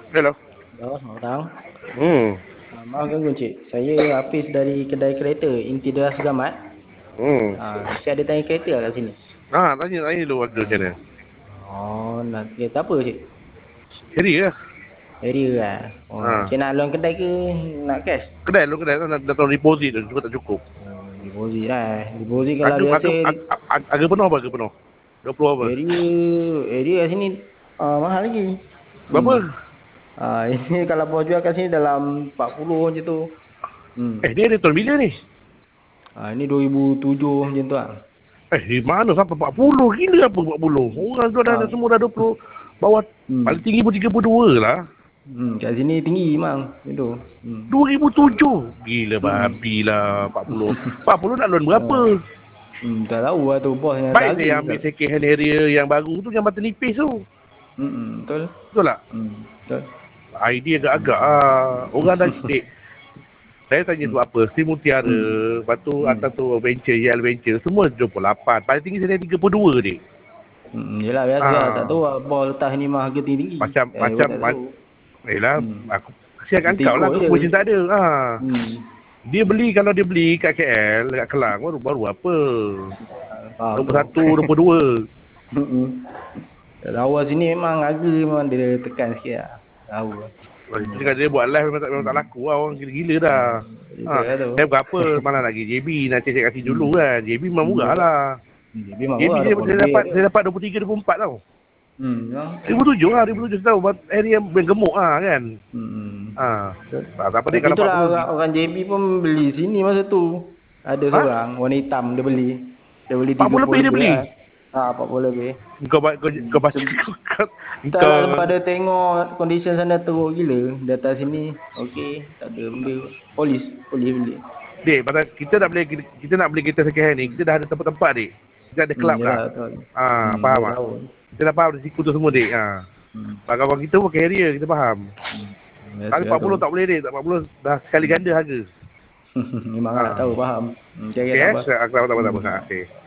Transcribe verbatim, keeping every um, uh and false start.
Hello. Halo, selamat petang. Hmm. Uh, maaf ganggu Encik. Saya Hafiz dari kedai kereta Intidas Gamat. Hmm. Uh, Encik ada tanya kereta kat sini? Ah, tanya tanya dulu warga macam mana. Oh, nak kereta apa Encik? Carry ke? Area lah. Oh, Ha. Encik nak loan kedai ke nak cash? Kedai lu kedai tu dah, dah tahu deposit tu, cuba tak cukup. Oh, deposit lah. Deposit kalau Harga biasa harga harga, harga penuh apa harga penuh? dua puluh apa? area area kat sini uh, mahal lagi. Berapa? Hmm. Uh, ini kalau bawah jual kat sini dalam empat puluh macam tu. Hmm. Eh, dia ada tahun bila ni? Uh, ini dua ribu tujuh macam tu lah. Eh, di mana sampai empat puluh? Gila apa empat puluh? Orang tu dah, dah Uh, semua dah dua puluh. Bawah hmm. paling tinggi pun tiga puluh dua lah. Hmm, kat sini tinggi memang itu. Hmm. dua ribu tujuh. Gila Hmm. babi lah empat puluh. empat puluh nak loan berapa? Hmm, tak tahu lah tu bos yang Baik tak saya ambil second hand area yang baru tu, yang batu nipis tu. Hmm, betul. Betul tak? Hmm, betul. Idea agak-agak ah. Orang dah dek. Saya tanya tu apa? Sri Mutiara, Hmm. lepas tu Hmm. atas tu Venture, Yale Venture, semua dua puluh lapan. Paling tinggi saya tiga puluh dua dek. Hmm, yelah biasa lah. Tak tahu lah bos letak ni mah harga tinggi-tinggi. Macam, eh, macam, tak ma- tahu. yelah, Hmm. aku kasihankan Kita kau lah, ikut aku je. macam tak ada. Ha. Hmm. Dia beli, kalau dia beli kat K L, kat Kelang, baru, baru apa? Ah, dua puluh satu, dua puluh dua. Hmm. Tak tahu lah sini memang harga memang dia tekan sikit lah. Tahu lah. Dia cakap dia buat live memang tak, memang tak laku lah, orang gila-gila dah. Hmm. Ha. Betul lah tu. Saya berapa, mana lagi J B, nak cek kasih dulu kan. J B memang murah lah. Hmm, J B memang J B murah, saya, dua puluh saya lebih dapat, ada. saya dapat dua puluh tiga, dua puluh empat tau. Hmm, ya. Ribu tujuh lah, ribu tujuh tahu. Area yang gemuk lah kan. Hmm. Ha. Tak apa dia Tapi kalau empat itulah puluh. orang, orang J B pun beli sini masa tu. Ada Ha? seorang warna hitam dia beli. Dia beli empat puluh lebih dia beli? Lah. Ha, empat puluh lebih. Kau ba- kau kau baca Se- kau kau Tak lah sebab dia tengok condition sana teruk gila. Di atas sini okey, tak ada benda. Polis, polis beli. Dek, pasal kita nak beli kita nak beli kereta second hand ni, kita dah ada tempat-tempat dek. Kita ada kelab Hmm, dah. yalah, betul. Ha, Hmm, faham dia tak? tahu. Kita dah faham risiko tu semua dek. Ha. Hmm. Kawan kita pun carrier, kita faham. Hmm. Tapi Biasa empat puluh tu. tak boleh dek, tak empat puluh dah sekali ganda harga. Memang Ha. tak tahu faham. Hmm, Okey, okay, eh? tak apa. Aku tak apa tak apa. Tak apa. Okey.